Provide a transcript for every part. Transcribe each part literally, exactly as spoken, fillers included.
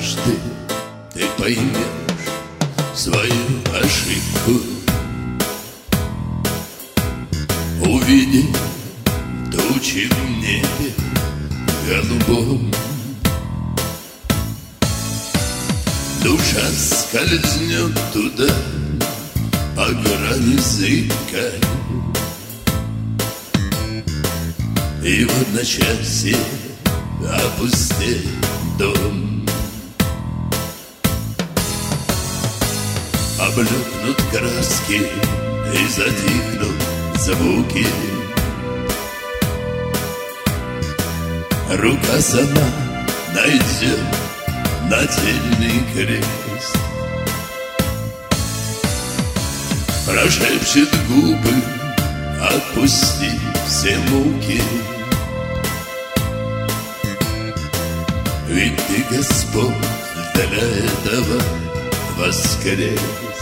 Однажды ты поймешь свою ошибку, увидев тучи в небе голубом. Душа скользнет туда по грани зыбка, и в одночасье опустеет дом. Облекнут краски и затихнут звуки. Рука сама найдет нательный крест, прошепчет губы: отпусти все муки. Ведь ты, Господь, для этого воскрес.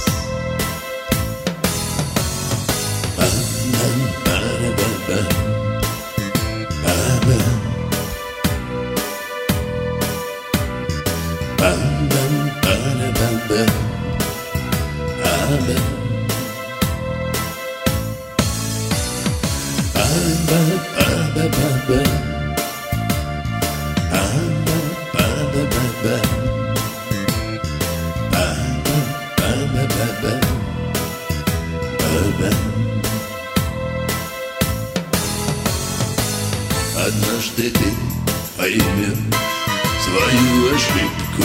Однажды ты поймешь свою ошибку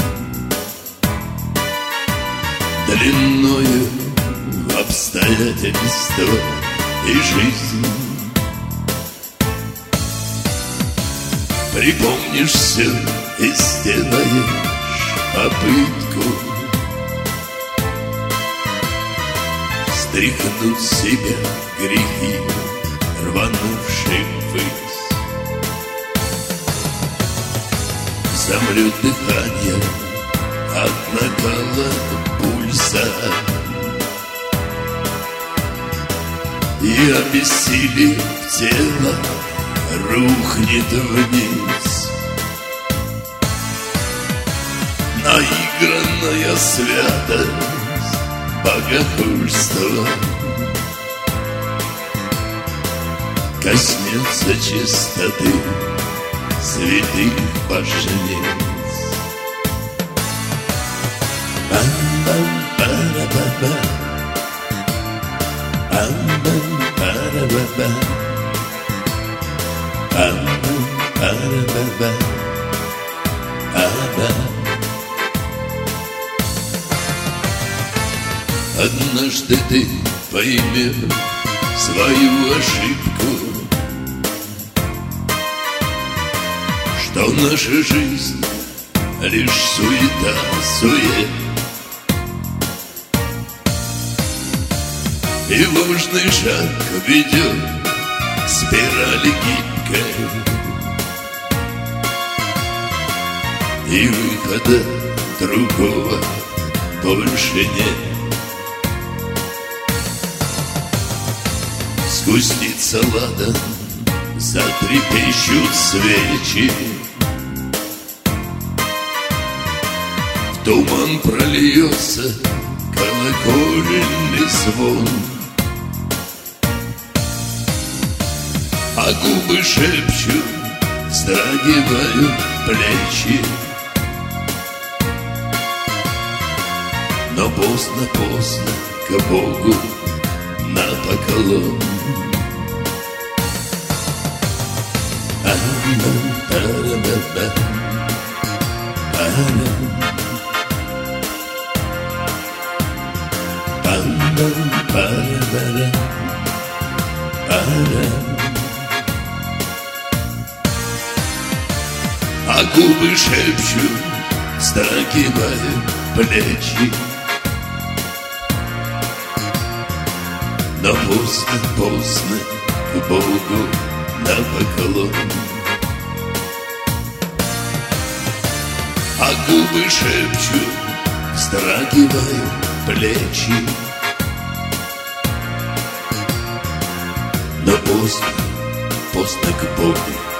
длиною в обстоятельства и жизнь. Припомнишь все и сделаешь попытку стряхнуть с себя грехи, рванувшие ввысь. Замрет дыхание от накала пульса, и обессилев тело рухнет вниз. Наигранная святость богохульства коснется чистоты святых божниц. Ам-бам-ба-ра-ба-ба, ам-бам-ба-ра-ба-ба, ам-бам-ба-ра-ба-ба, а-бам. Однажды ты поймешь свою ошибку, что наша жизнь лишь суета, сует, и ложный шаг ведет к спирали гибкой, и выхода другого больше нет. Сгустится ладан, затрепещут свечи, в туман прольется колокольный звон, а губы шепчут, вздрагивают плечи. Но поздно, поздно к Богу на поклон. Ам-бам-ба-ра-ба-ба, ам-бам, ам-бам-ба-ра-ба-ра, ам-бам. А губы шепчут, вздрагивают плечи. Но поздно, поздно к Богу на поклон. А губы шепчут, вздрагивают плечи. Но поздно, поздно к Богу